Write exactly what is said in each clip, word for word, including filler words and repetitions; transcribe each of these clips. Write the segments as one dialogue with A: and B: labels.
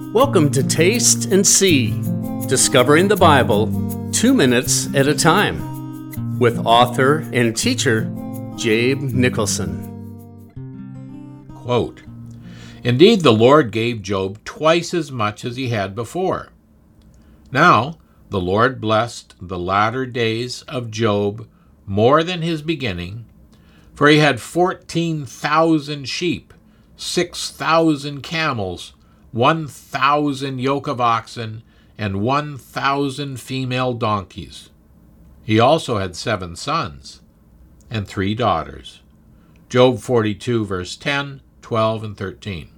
A: Welcome to Taste and See, discovering the Bible two minutes at a time, with author and teacher Jabe Nicholson.
B: Quote, "Indeed, the Lord gave Job twice as much as he had before. Now, the Lord blessed the latter days of Job more than his beginning, for he had fourteen thousand sheep, six thousand camels, one thousand yoke of oxen, and one thousand female donkeys. He also had seven sons and three daughters." Job forty-two, verse ten, twelve, and thirteen.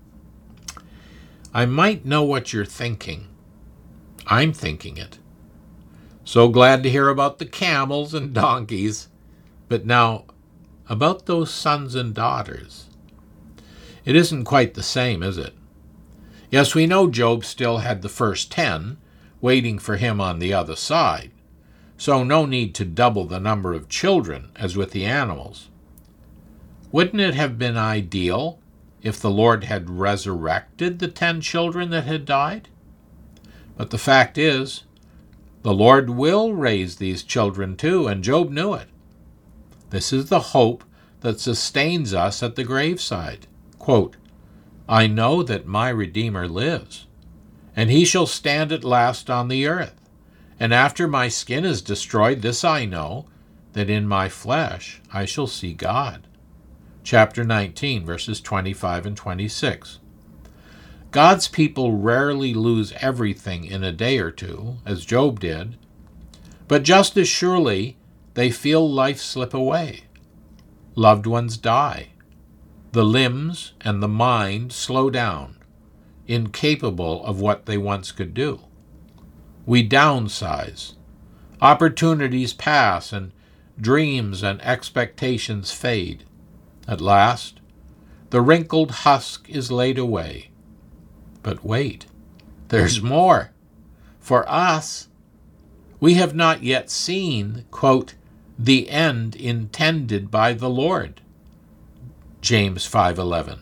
B: I might know what you're thinking. I'm thinking it. So glad to hear about the camels and donkeys, but now about those sons and daughters. It isn't quite the same, is it? Yes, we know Job still had the first ten waiting for him on the other side, so no need to double the number of children as with the animals. Wouldn't it have been ideal if the Lord had resurrected the ten children that had died? But the fact is, the Lord will raise these children too, and Job knew it. This is the hope that sustains us at the graveside. Quote, "I know that my Redeemer lives, and he shall stand at last on the earth. And after my skin is destroyed, this I know, that in my flesh I shall see God." Chapter nineteen, verses twenty-five and twenty-six. God's people rarely lose everything in a day or two, as Job did, but just as surely they feel life slip away. Loved ones die. The limbs and the mind slow down, incapable of what they once could do. We downsize. Opportunities pass and dreams and expectations fade. At last, the wrinkled husk is laid away. But wait, there's more. For us, we have not yet seen, quote, "the end intended by the Lord." James five eleven.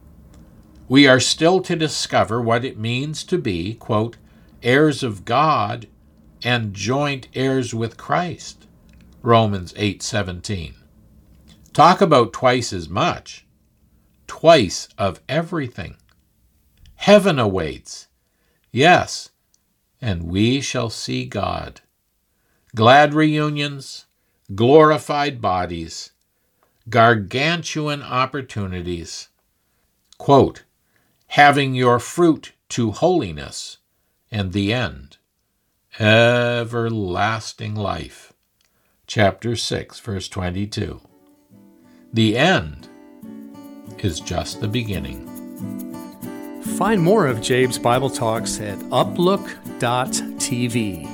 B: We are still to discover what it means to be, quote, "heirs of God and joint heirs with Christ." Romans eight seventeen. Talk about twice as much. Twice of everything. Heaven awaits. Yes, and we shall see God. Glad reunions, glorified bodies, gargantuan opportunities. Quote, "having your fruit to holiness, and the end, everlasting life." Chapter six, verse twenty-two. The end is just the beginning.
A: Find more of Jabe's Bible Talks at uplook dot t v.